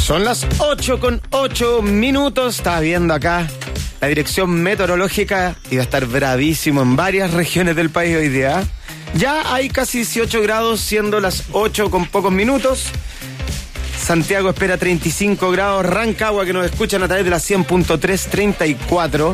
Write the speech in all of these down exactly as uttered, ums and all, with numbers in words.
Son las ocho con ocho minutos. Estaba viendo acá la dirección meteorológica y va a estar bravísimo en varias regiones del país hoy día. Ya hay casi dieciocho grados, siendo las ocho con pocos minutos. Santiago espera treinta y cinco grados. Rancagua, que nos escuchan a través de la cien punto tres, treinta y cuatro.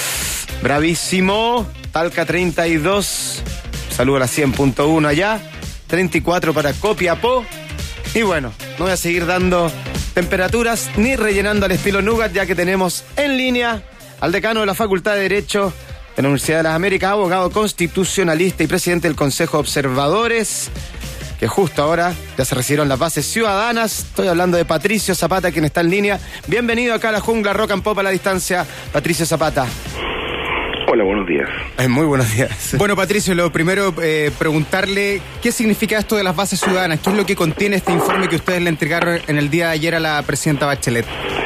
Bravísimo. Talca, treinta y dos. Saludo a la cien punto uno allá. treinta y cuatro para Copiapó. Y bueno, no voy a seguir dando temperaturas ni rellenando al estilo Nougat, ya que tenemos en línea al decano de la Facultad de Derecho de la Universidad de las Américas, abogado constitucionalista y presidente del Consejo de Observadores, que justo ahora ya se recibieron las bases ciudadanas. Estoy hablando de Patricio Zapata, quien está en línea. Bienvenido acá a la jungla Rock and Pop a la distancia, Patricio Zapata. Hola, buenos días. Eh, muy buenos días. Bueno, Patricio, lo primero, eh, preguntarle qué significa esto de las bases ciudadanas, qué es lo que contiene este informe que ustedes le entregaron en el día de ayer a la presidenta Bachelet.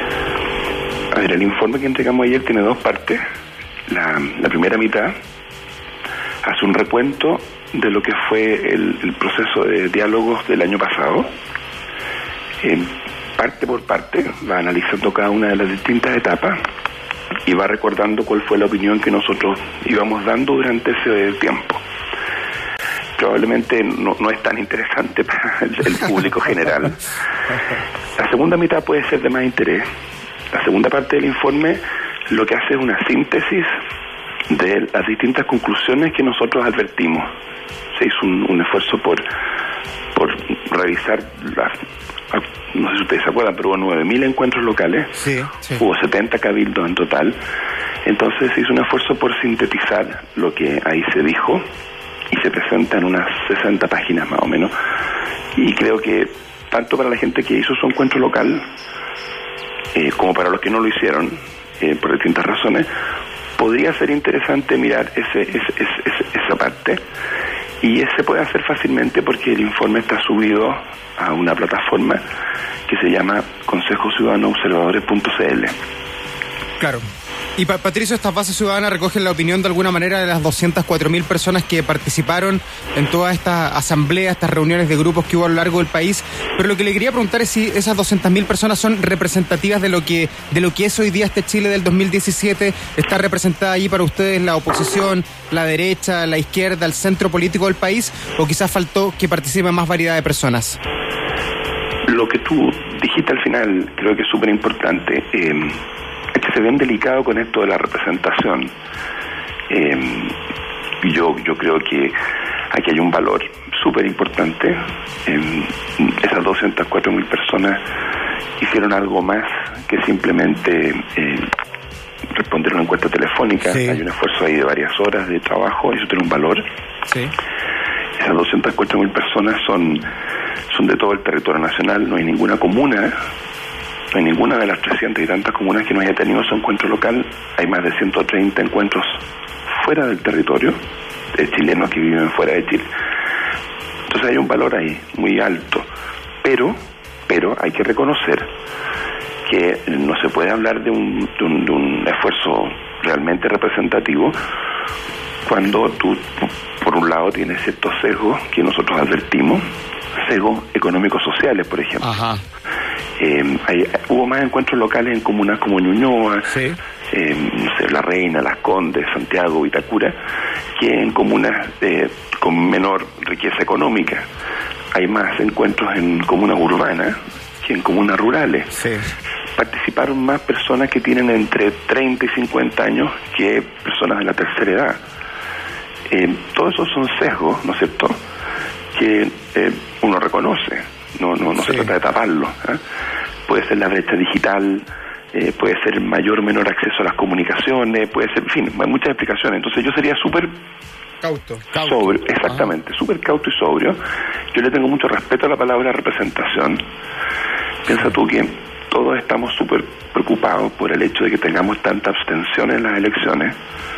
A ver, el informe que entregamos ayer tiene dos partes. La, la primera mitad hace un recuento de lo que fue el, el proceso de diálogos del año pasado. Eh, parte por parte va analizando cada una de las distintas etapas y va recordando cuál fue la opinión que nosotros íbamos dando durante ese tiempo. Probablemente no, no es tan interesante para el, el público general. La segunda mitad puede ser de más interés. La segunda parte del informe lo que hace es una síntesis de las distintas conclusiones que nosotros advertimos. Se hizo un, un esfuerzo por, por revisar las... No sé si ustedes se acuerdan, pero hubo nueve mil encuentros locales, sí, sí. Hubo setenta cabildos en total. Entonces se hizo un esfuerzo por sintetizar lo que ahí se dijo y se presenta en unas sesenta páginas más o menos. Y creo que tanto para la gente que hizo su encuentro local eh, como para los que no lo hicieron, eh, por distintas razones, podría ser interesante mirar ese, ese, ese, esa parte. Y se puede hacer fácilmente porque el informe está subido a una plataforma que se llama consejo ciudadano observadores punto c l. Claro. Y pa- Patricio, estas bases ciudadanas recogen la opinión de alguna manera de las doscientas cuatro mil personas que participaron en todas estas asambleas, estas reuniones de grupos que hubo a lo largo del país. Pero lo que le quería preguntar es si esas doscientas mil personas son representativas de lo que de lo que es hoy día este Chile del dos mil diecisiete. ¿Está representada allí para ustedes la oposición, la derecha, la izquierda, el centro político del país? ¿O quizás faltó que participe más variedad de personas? Lo que tú dijiste al final creo que es súper importante. Eh, es que se ven delicado con esto de la representación. Eh, yo, yo creo que aquí hay un valor súper importante. Eh, esas doscientas cuatro mil personas hicieron algo más que simplemente eh, responder a una encuesta telefónica. Sí. Hay un esfuerzo ahí de varias horas de trabajo, eso tiene un valor. Sí. Esas doscientas cuatro mil personas son, son de todo el territorio nacional. No hay ninguna comuna, no hay ninguna de las trescientas y tantas comunas que no haya tenido su encuentro local. Hay más de ciento treinta encuentros fuera del territorio, de chilenos que viven fuera de Chile. Entonces hay un valor ahí muy alto, pero pero hay que reconocer que no se puede hablar de un, de un, de un esfuerzo realmente representativo cuando tú, por un lado, tienes ciertos sesgos que nosotros advertimos, sesgos económicos sociales, por ejemplo. Ajá. Eh, hay, hubo más encuentros locales en comunas como Ñuñoa, sí. eh, no sé, La Reina, Las Condes, Santiago, Vitacura, que en comunas eh, con menor riqueza económica. Hay más encuentros en comunas urbanas que en comunas rurales. Sí. Participaron más personas que tienen entre treinta y cincuenta años que personas de la tercera edad. Eh, todos esos son sesgos, ¿no es cierto?, que eh, uno reconoce. No, no, no sí. Se trata de taparlo, ¿eh? Puede ser la brecha digital, eh, puede ser mayor o menor acceso a las comunicaciones, puede ser, en fin, hay muchas explicaciones. Entonces yo sería súper cauto, sobrio, exactamente, súper cauto y sobrio. Yo le tengo mucho respeto a la palabra representación. Piensa tú que todos estamos súper preocupados por el hecho de que tengamos tanta abstención en las elecciones.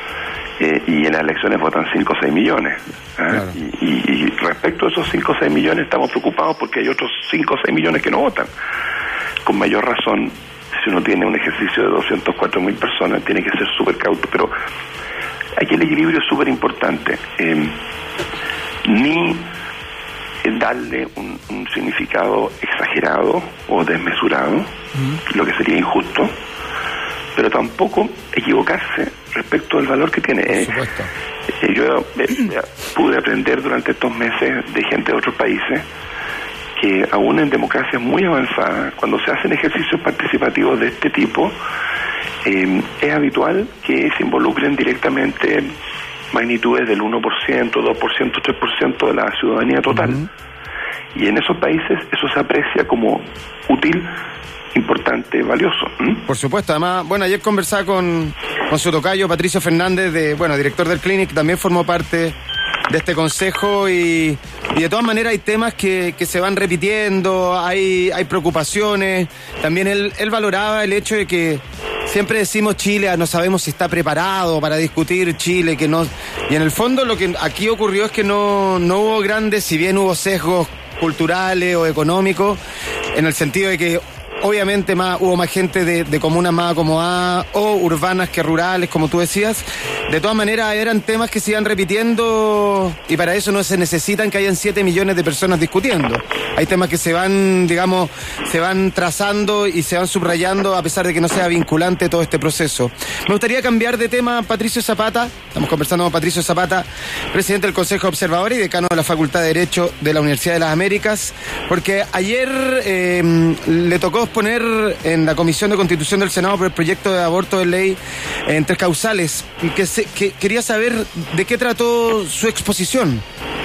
Eh, y en las elecciones votan cinco o seis millones. ¿eh? Claro. Y, y, y respecto a esos cinco o seis millones estamos preocupados porque hay otros cinco o seis millones que no votan. Con mayor razón, si uno tiene un ejercicio de doscientas cuatro mil personas, tiene que ser súper cauto. Pero aquí el equilibrio es súper importante. Eh, ni darle un, un significado exagerado o desmesurado, uh-huh. lo que sería injusto, pero tampoco equivocarse respecto al valor que tiene. Por supuesto. Eh, yo eh, pude aprender durante estos meses de gente de otros países que aún en democracias muy avanzadas, cuando se hacen ejercicios participativos de este tipo, eh, es habitual que se involucren directamente magnitudes del uno por ciento, dos por ciento, tres por ciento de la ciudadanía total. Uh-huh. Y en esos países eso se aprecia como útil, importante, valioso. ¿Mm? Por supuesto. Además, bueno, ayer conversaba con, con su tocayo, Patricio Fernández, de, bueno, director del Clinic, también formó parte de este consejo y, y de todas maneras hay temas que, que se van repitiendo, hay, hay preocupaciones. También él, él valoraba el hecho de que siempre decimos Chile, no sabemos si está preparado para discutir Chile, que no, y en el fondo lo que aquí ocurrió es que no, no hubo grandes, si bien hubo sesgos culturales o económicos, en el sentido de que obviamente más hubo más gente de, de comunas más acomodadas o urbanas que rurales, como tú decías. De todas maneras, eran temas que se iban repitiendo y para eso no se necesitan que hayan siete millones de personas discutiendo. Hay temas que se van, digamos, se van trazando y se van subrayando a pesar de que no sea vinculante todo este proceso. Me gustaría cambiar de tema, Patricio Zapata. Estamos conversando con Patricio Zapata, presidente del Consejo de Observadores y decano de la Facultad de Derecho de la Universidad de las Américas, porque ayer eh, le tocó exponer en la Comisión de Constitución del Senado por el proyecto de aborto de ley en tres causales, que, se, que quería saber de qué trató su exposición.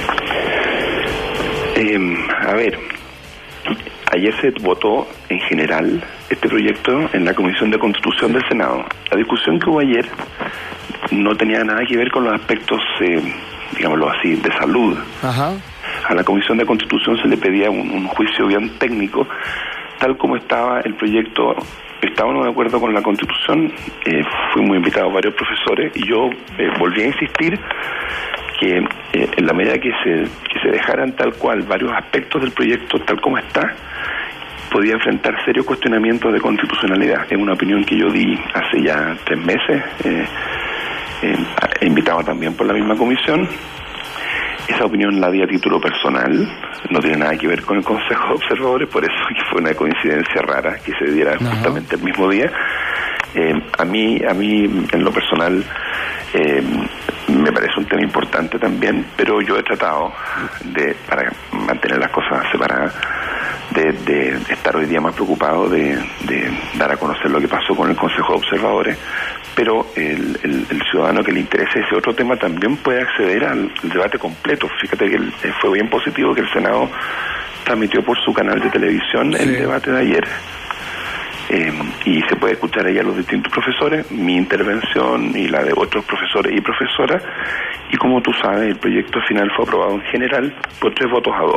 Eh, a ver, ayer se votó en general este proyecto en la Comisión de Constitución del Senado. La discusión que hubo ayer no tenía nada que ver con los aspectos, eh, digámoslo así, de salud. Ajá. A la Comisión de Constitución se le pedía un, un juicio bien técnico, tal como estaba el proyecto. Estábamos de acuerdo con la Constitución, eh, fuimos invitados varios profesores y yo eh, volví a insistir que eh, en la medida que se, que se dejaran tal cual varios aspectos del proyecto tal como está, podía enfrentar serios cuestionamientos de constitucionalidad. Es una opinión que yo di hace ya tres meses, eh, eh, invitado también por la misma comisión. Esa opinión la di a título personal, no tiene nada que ver con el Consejo de Observadores, por eso que fue una coincidencia rara que se diera uh-huh. justamente el mismo día. Eh, a mí, a mí en lo personal, eh, me parece un tema importante también, pero yo he tratado de, para mantener las cosas separadas, de, de estar hoy día más preocupado de, de dar a conocer lo que pasó con el Consejo de Observadores, pero el, el, el ciudadano que le interese ese otro tema también puede acceder al debate completo. Fíjate que el, fue bien positivo que el Senado transmitió por su canal de televisión sí. el debate de ayer. Eh, y se puede escuchar ahí a los distintos profesores, mi intervención y la de otros profesores y profesoras, y como tú sabes, el proyecto final fue aprobado en general por tres votos a dos.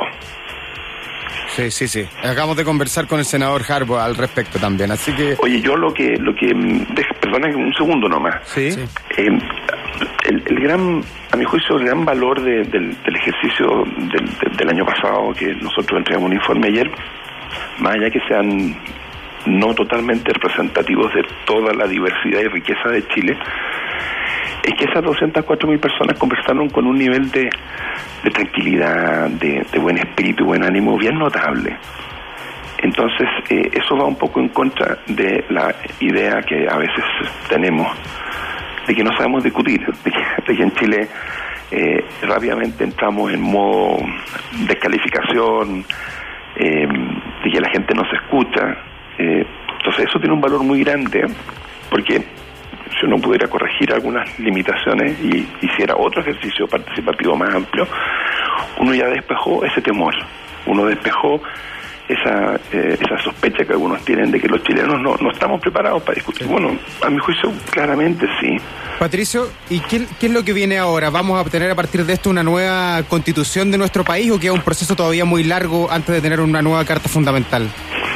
Sí, sí, sí. Acabamos de conversar con el senador Harbaugh al respecto también, así que... Oye, yo lo que... lo que perdona un segundo nomás. Sí. Eh, el, el gran, a mi juicio, el gran valor de, del, del ejercicio del, de, del año pasado, que nosotros entregamos un informe ayer, más allá que sean no totalmente representativos de toda la diversidad y riqueza de Chile, es que esas doscientas cuatro mil personas conversaron con un nivel de, de tranquilidad, de, de buen espíritu y buen ánimo bien notable. Entonces, eh, eso va un poco en contra de la idea que a veces tenemos de que no sabemos discutir, de que, de que en Chile eh, rápidamente entramos en modo descalificación, eh, de que la gente no se escucha. Eh, entonces, eso tiene un valor muy grande, porque si uno pudiera corregir algunas limitaciones y hiciera otro ejercicio participativo más amplio, uno ya despejó ese temor, uno despejó esa eh, esa sospecha que algunos tienen de que los chilenos no, no estamos preparados para discutir. Bueno, a mi juicio, claramente sí. Patricio, ¿y qué, qué es lo que viene ahora? ¿Vamos a obtener a partir de esto una nueva constitución de nuestro país o queda un proceso todavía muy largo antes de tener una nueva carta fundamental?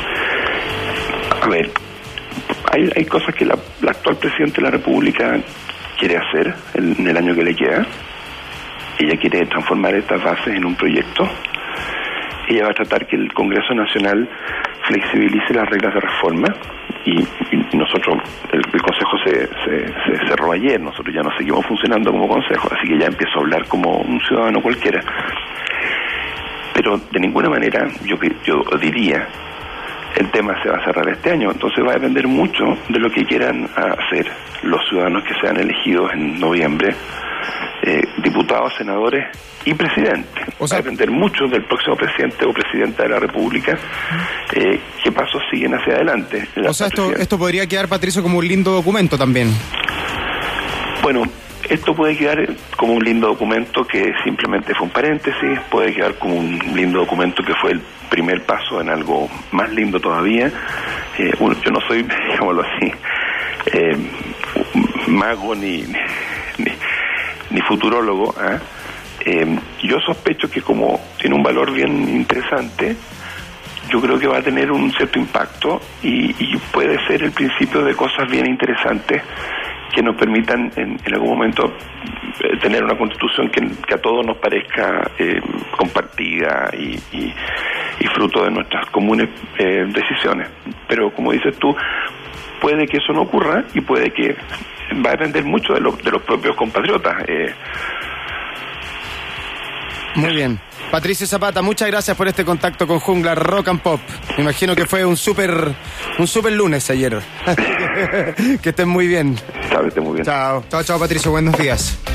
A ver, hay, hay cosas que la, la actual presidente de la República quiere hacer en, en el año que le queda. Ella quiere transformar estas bases en un proyecto. Ella va a tratar que el Congreso Nacional flexibilice las reglas de reforma y, y nosotros, el, el Consejo se, se, se cerró ayer, nosotros ya no seguimos funcionando como Consejo, así que ya empiezo a hablar como un ciudadano cualquiera. pero de ninguna manera yo, yo diría el tema se va a cerrar este año. Entonces va a depender mucho de lo que quieran hacer los ciudadanos que sean elegidos en noviembre, eh, diputados, senadores y presidente. O sea, va a depender mucho del próximo presidente o presidenta de la República, eh, qué pasos siguen hacia adelante. O sea, esto, esto podría quedar, Patricio, como un lindo documento también. Bueno, esto puede quedar como un lindo documento que simplemente fue un paréntesis, puede quedar como un lindo documento que fue el primer paso en algo más lindo todavía. Eh, bueno, yo no soy, digámoslo así, eh, mago ni, ni, ni futurólogo, ¿eh? Eh, yo sospecho que como tiene un valor bien interesante, yo creo que va a tener un cierto impacto y, y puede ser el principio de cosas bien interesantes que nos permitan en, en algún momento eh, tener una constitución que, que a todos nos parezca eh, compartida y, y, y fruto de nuestras comunes eh, decisiones. Pero como dices tú, puede que eso no ocurra y puede que va a depender mucho de, lo, de los propios compatriotas. Eh, Muy bien. Patricio Zapata, muchas gracias por este contacto con Jungla Rock and Pop. Me imagino que fue un súper un super lunes ayer. Que estén muy bien. Chao, que estén muy bien. Chao. Chao, chao, Patricio. Buenos días.